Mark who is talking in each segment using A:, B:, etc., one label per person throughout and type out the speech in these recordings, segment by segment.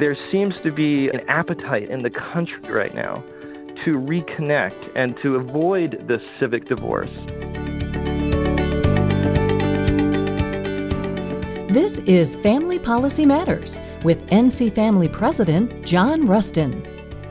A: There seems to be an appetite in the country right now to reconnect and to avoid this civic divorce.
B: This is Family Policy Matters with NC Family President John Rustin.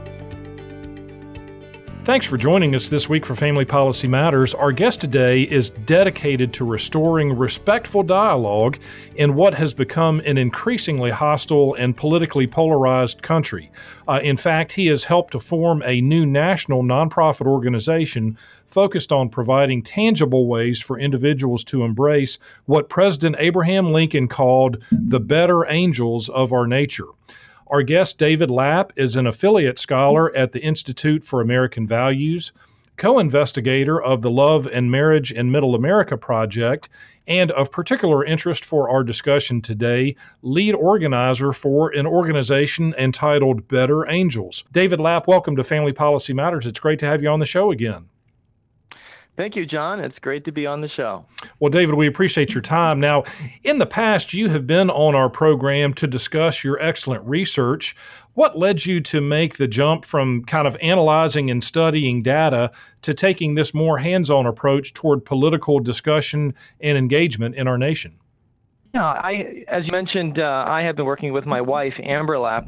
C: Thanks for joining us this week for Family Policy Matters. Our guest today is dedicated to restoring respectful dialogue in what has become an increasingly hostile and politically polarized country. In fact, he has helped to form a new national nonprofit organization focused on providing tangible ways for individuals to embrace what President Abraham Lincoln called the better angels of our nature. Our guest, David Lapp, is an affiliate scholar at the Institute for American Values, co-investigator of the Love and Marriage in Middle America Project, and of particular interest for our discussion today, lead organizer for an organization entitled Better Angels. David Lapp, welcome to Family Policy Matters. It's great to have you on the show again.
A: Thank you, John. It's great to be on the show.
C: Well, David, we appreciate your time. Now, in the past, you have been on our program to discuss your excellent research. What led you to make the jump from kind of analyzing and studying data to taking this more hands-on approach toward political discussion and engagement in our nation?
A: Yeah, as you mentioned, I have been working with my wife, Amber Lapp.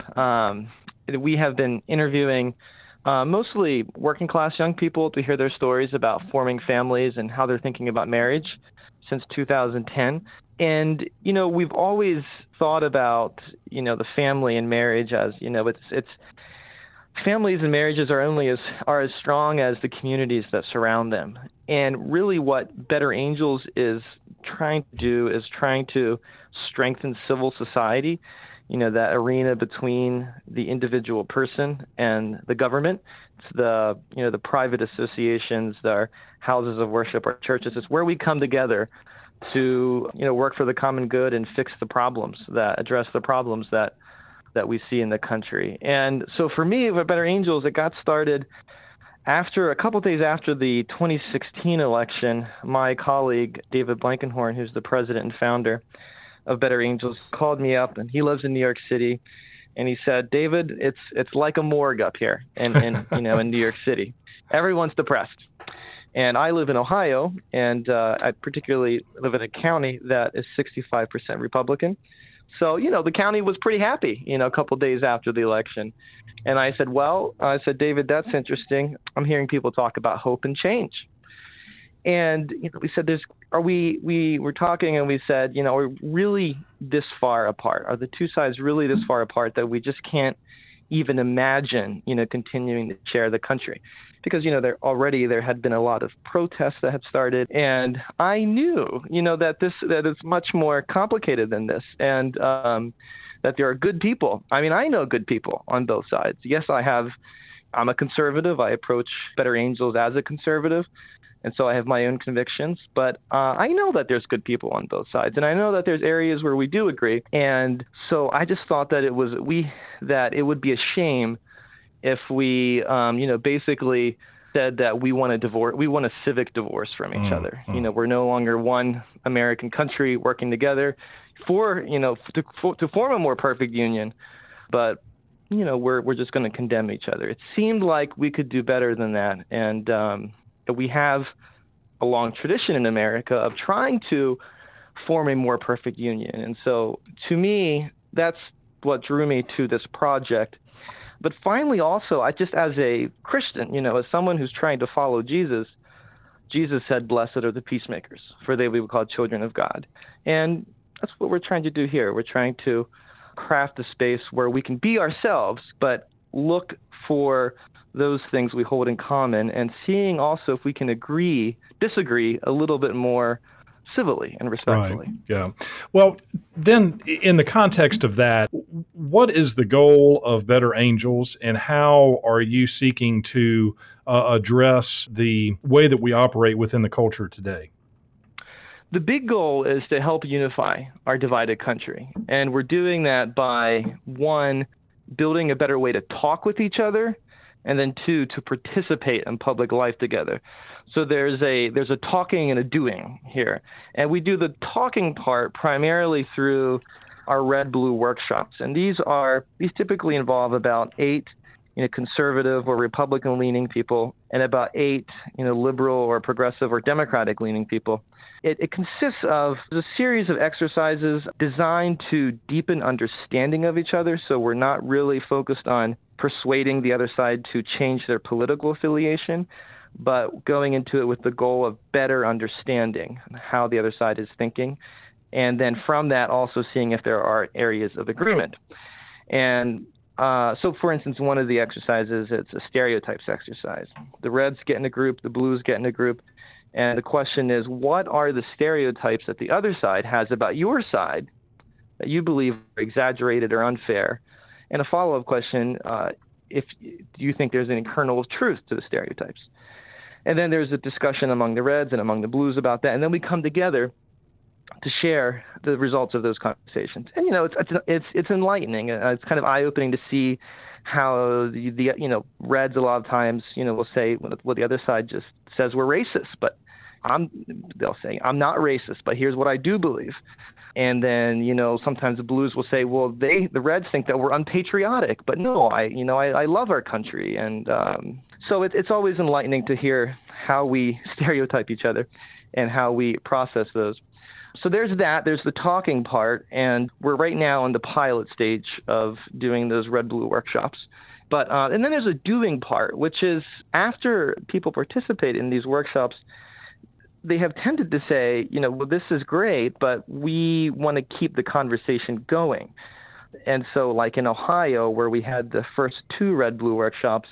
A: We have been interviewing mostly working class young people to hear their stories about forming families and how they're thinking about marriage since 2010. And, we've always thought about, the family and marriage as, it's families and marriages are as strong as the communities that surround them. And really what Better Angels is trying to do is trying to strengthen civil society, that arena between the individual person and the government. It's the private associations, our houses of worship, our churches. It's where we come together to, work for the common good and fix the problems, that address the problems that we see in the country. And so for me, with Better Angels, it got started a couple of days after the 2016 election. My colleague, David Blankenhorn, who's the president and founder of Better Angels, called me up, and he lives in New York City, and he said, "David, it's like a morgue up here in in New York City. Everyone's depressed." And I live in Ohio, and I particularly live in a county that is 65% Republican. So, the county was pretty happy, a couple of days after the election. And I said, David, that's interesting. I'm hearing people talk about hope and change. And we said, we were talking, and we said, are we really this far apart? Are the two sides really this far apart that we just can't even imagine, continuing to share the country? Because there had been a lot of protests that had started, and I knew, that it's much more complicated than this, and that there are good people. I mean, I know good people on both sides. Yes, I'm a conservative. I approach Better Angels as a conservative. And so I have my own convictions, but I know that there's good people on both sides, and I know that there's areas where we do agree. And so I just thought that it would be a shame if we, basically said that we want a civic divorce from each other. We're no longer one American country working together to form a more perfect union, but we're just going to condemn each other. It seemed like we could do better than that, and we have a long tradition in America of trying to form a more perfect union. And so to me, that's what drew me to this project. But finally, also, I just, as a Christian, as someone who's trying to follow Jesus said, "Blessed are the peacemakers, for they will be called children of God." And that's what we're trying to do here. We're trying to craft a space where we can be ourselves, but look for those things we hold in common, and seeing also if we can disagree a little bit more civilly and respectfully.
C: Right. Yeah. Well, then in the context of that, what is the goal of Better Angels, and how are you seeking to address the way that we operate within the culture today?
A: The big goal is to help unify our divided country. And we're doing that by, one, building a better way to talk with each other, and then two, to participate in public life together. So there's a talking and a doing here. And we do the talking part primarily through our red-blue workshops. And these typically involve about 8 conservative or Republican-leaning people and about 8 liberal or progressive or Democratic-leaning people. It consists of a series of exercises designed to deepen understanding of each other, so we're not really focused on persuading the other side to change their political affiliation, but going into it with the goal of better understanding how the other side is thinking, and then from that also seeing if there are areas of agreement. And so, for instance, one of the exercises, it's a stereotypes exercise. The Reds get in a group, the Blues get in a group, and the question is, what are the stereotypes that the other side has about your side that you believe are exaggerated or unfair? And a follow-up question, do you think there's any kernel of truth to the stereotypes? And then there's a discussion among the Reds and among the Blues about that, and then we come together to share the results of those conversations. And it's enlightening. It's kind of eye-opening to see how the Reds a lot of times will say what the other side just says we're racist, but they'll say I'm not racist, but here's what I do believe. And then sometimes the Blues will say, well, the Reds think that we're unpatriotic, but no, I love our country. And so it's always enlightening to hear how we stereotype each other and how we process those. So there's that. There's the talking part, and we're right now in the pilot stage of doing those red-blue workshops. But and then there's a doing part, which is after people participate in these workshops, they have tended to say, well, this is great, but we want to keep the conversation going. And so like in Ohio, where we had the first 2 red-blue workshops,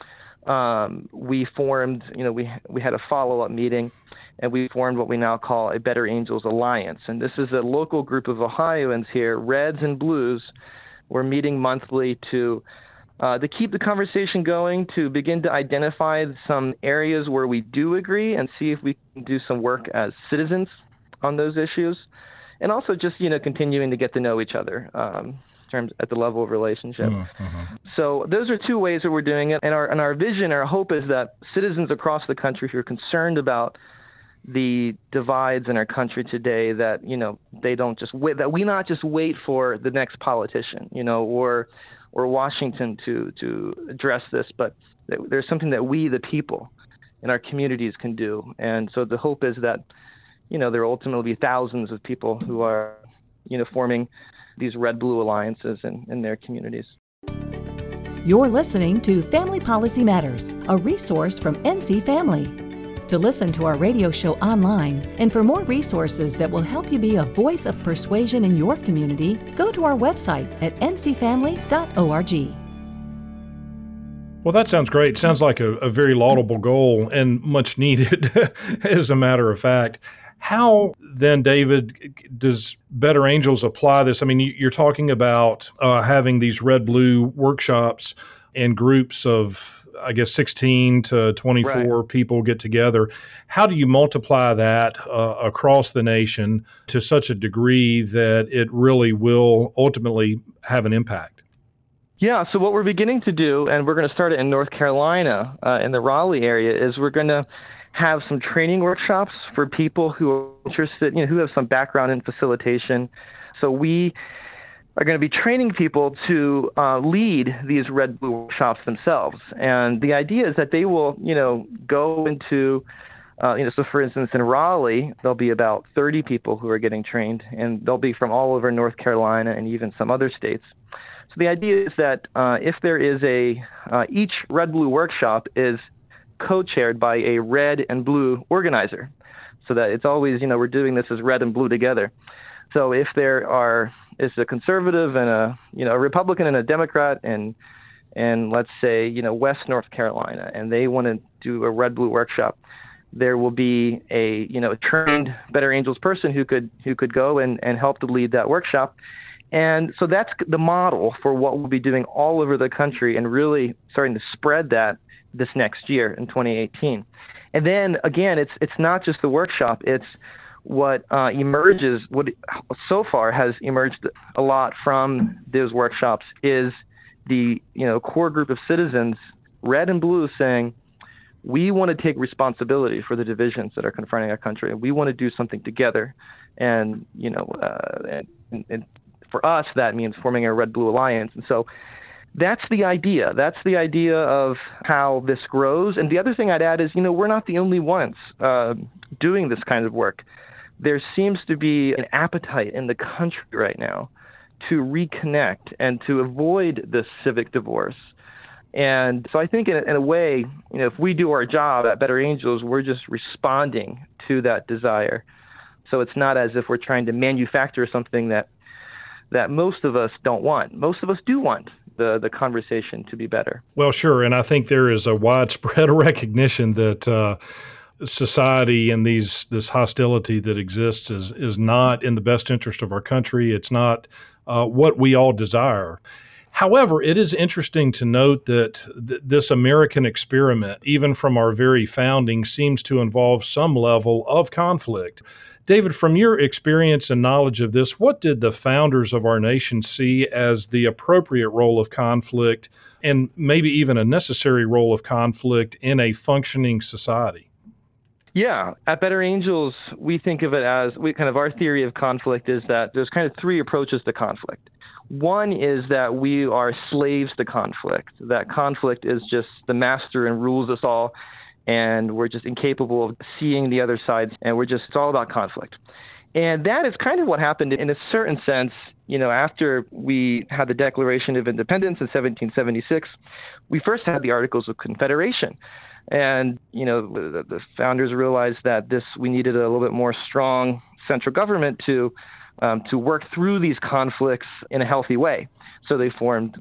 A: we formed, we had a follow-up meeting, and we formed what we now call a Better Angels Alliance. And this is a local group of Ohioans here, Reds and Blues. We're meeting monthly to keep the conversation going, to begin to identify some areas where we do agree and see if we can do some work as citizens on those issues. And also just, continuing to get to know each other at the level of relationship. Mm-hmm. So those are 2 ways that we're doing it. And our vision, our hope is that citizens across the country who are concerned about the divides in our country today, that they don't just wait, that we not just wait for the next politician, or Washington to address this, but there's something that we, the people, in our communities can do. And so the hope is that there will ultimately be thousands of people who are forming these red-blue alliances in their communities.
B: You're listening to Family Policy Matters, a resource from NC Family. To listen to our radio show online and for more resources that will help you be a voice of persuasion in your community, go to our website at ncfamily.org.
C: Well, that sounds great. Sounds like a very laudable goal and much needed, as a matter of fact. How then, David, does Better Angels apply this? I mean, you're talking about having these red-blue workshops and groups of, I guess, 16 to 24 people get together. How do you multiply that across the nation to such a degree that it really will ultimately have an impact?
A: Yeah, so what we're beginning to do, and we're going to start it in North Carolina, in the Raleigh area, is we're going to have some training workshops for people who are interested, who have some background in facilitation. So we are going to be training people to lead these red-blue workshops themselves. And the idea is that they will, go into, so for instance, in Raleigh, there'll be about 30 people who are getting trained, and they'll be from all over North Carolina and even some other states. So the idea is that if there is each red-blue workshop is co-chaired by a red and blue organizer, so that it's always, we're doing this as red and blue together. So if there is a conservative and a Republican and a Democrat and let's say, West North Carolina, and they want to do a red-blue workshop, there will be a trained Better Angels person who could go and help to lead that workshop. And so that's the model for what we'll be doing all over the country and really starting to spread that this next year in 2018. And then again, it's not just the workshop, it's what emerges, what so far has emerged a lot from those workshops is the core group of citizens, red and blue, saying, we want to take responsibility for the divisions that are confronting our country, and we want to do something together, and for us, that means forming a Red-Blue Alliance. And so that's the idea. That's the idea of how this grows. And the other thing I'd add is, we're not the only ones doing this kind of work. There seems to be an appetite in the country right now to reconnect and to avoid this civic divorce. And so I think in a way, if we do our job at Better Angels, we're just responding to that desire. So it's not as if we're trying to manufacture something that most of us don't want. Most of us do want the conversation to be better.
C: Well, sure. And I think there is a widespread recognition that society and this hostility that exists is not in the best interest of our country. It's not what we all desire. However, it is interesting to note that this American experiment, even from our very founding, seems to involve some level of conflict. David, from your experience and knowledge of this, what did the founders of our nation see as the appropriate role of conflict and maybe even a necessary role of conflict in a functioning society?
A: Yeah, at Better Angels, we think of it as our theory of conflict is that there's kind of three approaches to conflict. One is that we are slaves to conflict, that conflict is just the master and rules us all, and we're just incapable of seeing the other side, and it's all about conflict. And that is kind of what happened in a certain sense, after we had the Declaration of Independence in 1776, we first had the Articles of Confederation. And, the founders realized that we needed a little bit more strong central government to work through these conflicts in a healthy way. So they formed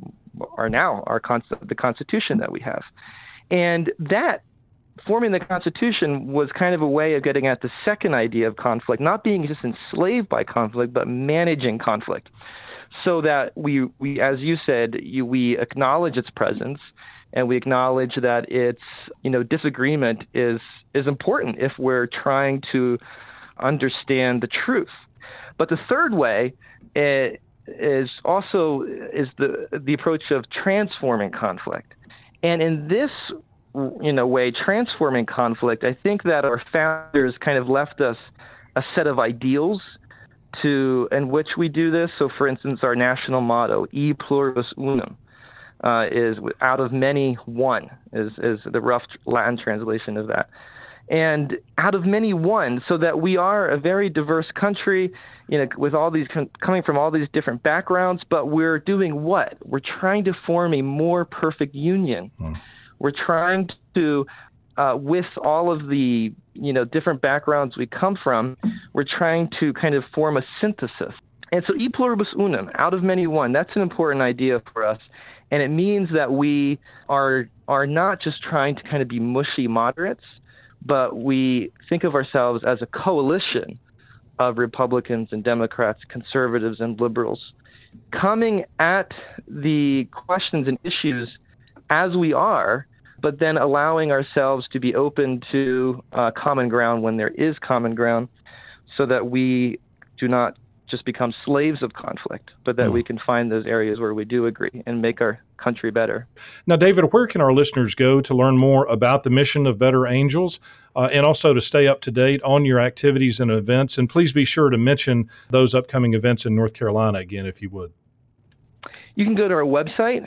A: the Constitution that we have. And that forming the Constitution was kind of a way of getting at the second idea of conflict, not being just enslaved by conflict, but managing conflict. So that we as you said, we acknowledge its presence, and we acknowledge that its, disagreement is important if we're trying to understand the truth. But the third way is the approach of transforming conflict. And in this, way, transforming conflict, I think that our founders kind of left us a set of ideals in which we do this. So, for instance, our national motto, E pluribus unum, is out of many one, is the rough Latin translation of that. And out of many one, so that we are a very diverse country, with all these coming from all these different backgrounds, but we're doing what? We're trying to form a more perfect union. We're trying to, with all of the, different backgrounds we come from, we're trying to kind of form a synthesis. And so E pluribus unum, out of many one, that's an important idea for us. And it means that we are not just trying to kind of be mushy moderates, but we think of ourselves as a coalition of Republicans and Democrats, conservatives and liberals, coming at the questions and issues as we are, but then allowing ourselves to be open to common ground when there is common ground, so that we do not just become slaves of conflict, but that we can find those areas where we do agree and make our country better.
C: Now, David, where can our listeners go to learn more about the mission of Better Angels and also to stay up to date on your activities and events? And please be sure to mention those upcoming events in North Carolina again, if you would.
A: You can go to our website,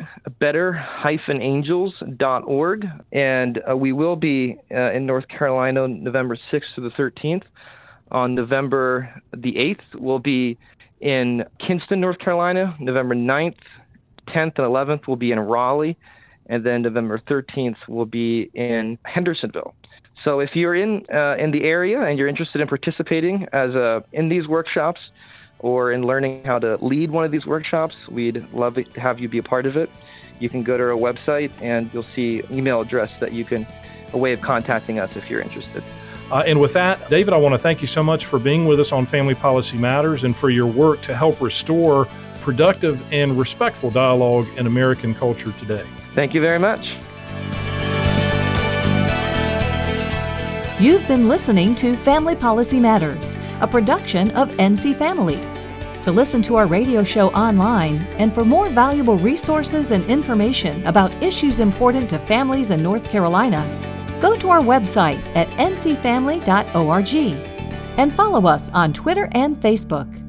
A: better-angels.org, and we will be in North Carolina November 6th to the 13th. On November the 8th, we'll be in Kinston, North Carolina. November 9th, 10th, and 11th will be in Raleigh. And then November 13th will be in Hendersonville. So if you're in the area and you're interested in participating in these workshops or in learning how to lead one of these workshops, we'd love to have you be a part of it. You can go to our website and you'll see an email address a way of contacting us if you're interested.
C: And with that, David, I want to thank you so much for being with us on Family Policy Matters and for your work to help restore productive and respectful dialogue in American culture today.
A: Thank you very much.
B: You've been listening to Family Policy Matters, a production of NC Family. To listen to our radio show online and for more valuable resources and information about issues important to families in North Carolina, go to our website at ncfamily.org and follow us on Twitter and Facebook.